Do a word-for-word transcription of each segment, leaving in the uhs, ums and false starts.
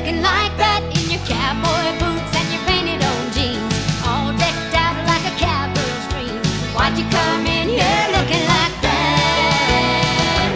looking like that in your cowboy boots and your painted on jeans, all decked out like a cowgirl's dream. Why'd you come in here looking like that?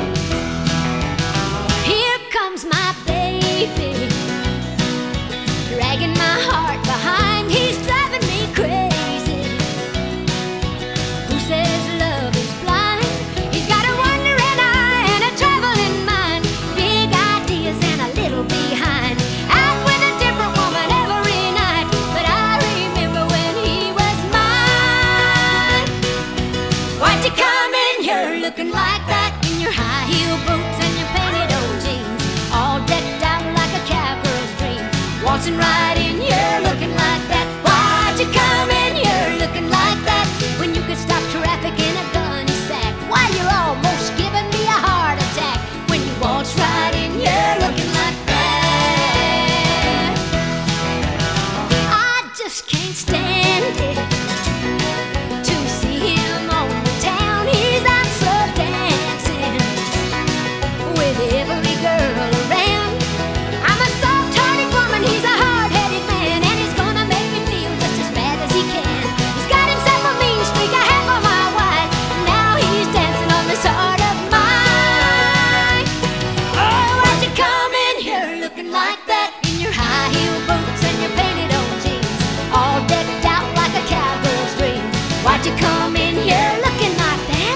Here comes my baby, dragging my heart behind. He's driving me crazy. Who says love is blind? He's got a wandering eye and a traveling mind, big ideas and a little behind. Out with a different woman every night, but I remember when he was mine. Why'd you come in here looking like that in your high heel boots and your painted old jeans, all decked out like a cowgirl's dream, waltzing right in here looking like that? Why'd you come in here looking like that when you could stop traffic in a gunny sack? Why, you're almost giving me a heart attack when you waltz right in here looking like that. I just can't stand it to see him on the town. He's out so dancing with every girl around. I'm a soft-hearted woman, he's a hard-headed man, and he's gonna make me feel just as bad as he can. He's got himself a mean streak, a half a mile wide, and now he's dancing on this heart of mine. Oh, why'd you come in here looking like that in your high heel boots and your painted old jeans, all decked out like a cowgirl's dream? Why'd you come in here looking like that?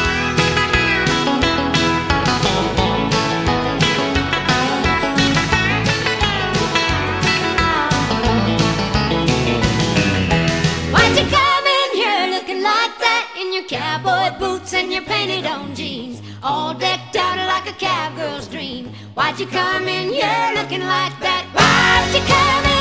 Why'd you come in here looking like that in your cowboy boots and your painted on jeans, all decked out like a cowgirl's dream? Why'd you come in here looking like that? Why'd you come in